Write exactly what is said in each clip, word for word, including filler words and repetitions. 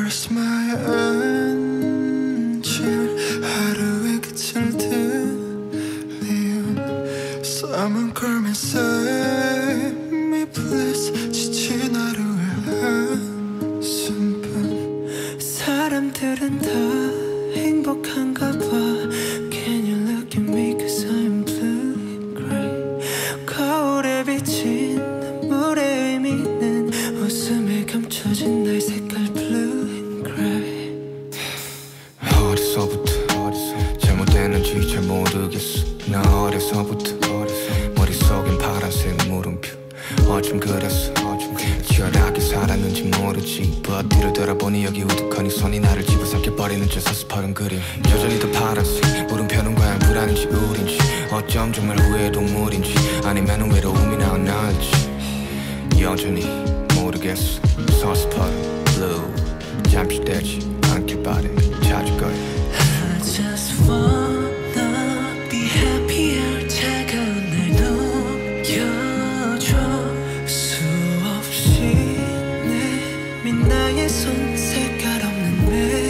Where's my engine? 하루의 끝을 들리운 Someone call me, save me please. 지친 하루의 한숨뿐. 사람들은 다 행복한가 봐. Can you look at me cause I'm blue and gray. 거울에 비친 눈물의 의미는 웃음에 감춰진 나의 색깔 blue and gray. 어디서부터 잘못됐는지 잘 모르겠어. 나 어려서부터 머릿속엔 파란색 물음표. 어쩜 그랬어 치열하게 살았는지 모르지. But 뒤를 돌아보니 여기 우두커니 손이 나를 집어삼켜버리는 저 서스퍼른 그림. 여전히 더 파란색 물음표는 과연 불안인지 우린지. 어쩜 정말 후회의 동물인지 아니면 외로움이 나온 나일지. 여전히 모르겠어. 서스퍼른 blue 잠시 되지 않길 바래. 찾을 거야. I just wanna be happier. 차가운 날 녹여줘. 수없이 내민 나의 손 색깔 없는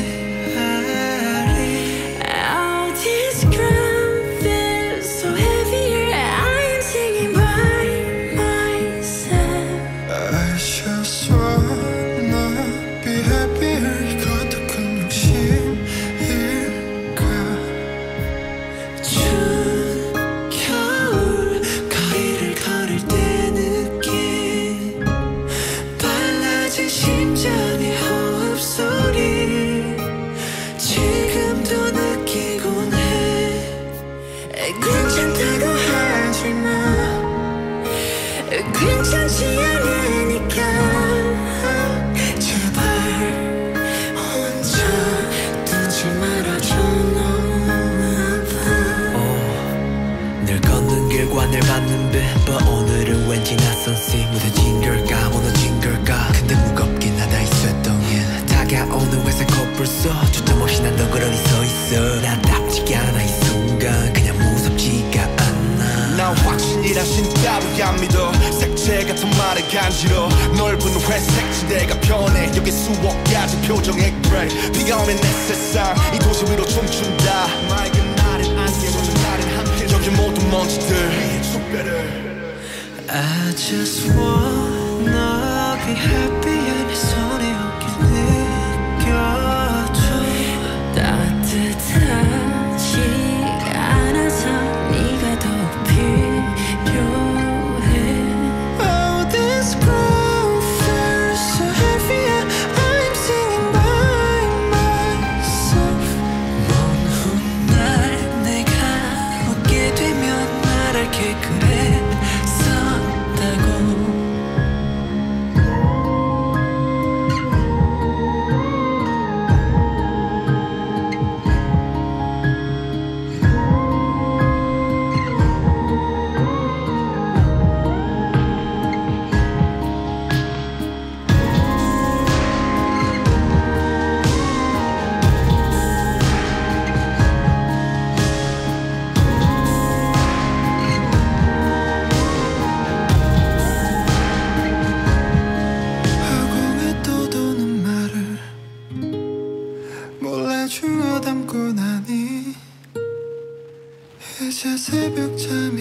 메아리. All this ground feels so heavier. I am singing by myself. I just wanna be happier. 이것도 큰 욕심일까. 추운 겨울 거리를 걸을 때 느낀 빨라진 심장의 호흡소리 지금도 느끼곤 해. 괜찮다고 하지마. 괜찮지 않으니까 제발 혼자 두지 말아줘. 너무 아파. 늘 걷는 길과 늘 받는 빛 But 오늘은 왠지 낯선 씨. 무뎌진 걸까 무너진 걸까. 근데 무겁긴 하다 있었던 일. 다가오는 회색 코뿔 속 주점 없이 난 너 그러니 서있어. 나답지 않아 이 순간 그냥 무섭지가 않아. 난 확신이란 신 따위 안 믿어. 색채 같은 말에 간지러. 넓은 회색 지대가 변해. 여기 수억 가지 표정의 그레이. 비가 오면 내 세상 이 도시 위로 춤춘다. 맑은 날엔 안개 젖은 날엔 함께. 여기 모든 먼지들 숙배를. I just wanna be happy. 내 손에 어깨 느껴줘. 따뜻하지 않아서 네가 더 필요해. Oh, this ground feels so heavy. I'm singing by myself. 먼 훗날 내가 웃게 되면 말할게 그랬었다고. 허공에 떠도는 말을 몰래 주워 담고 나니 이제 새벽잠이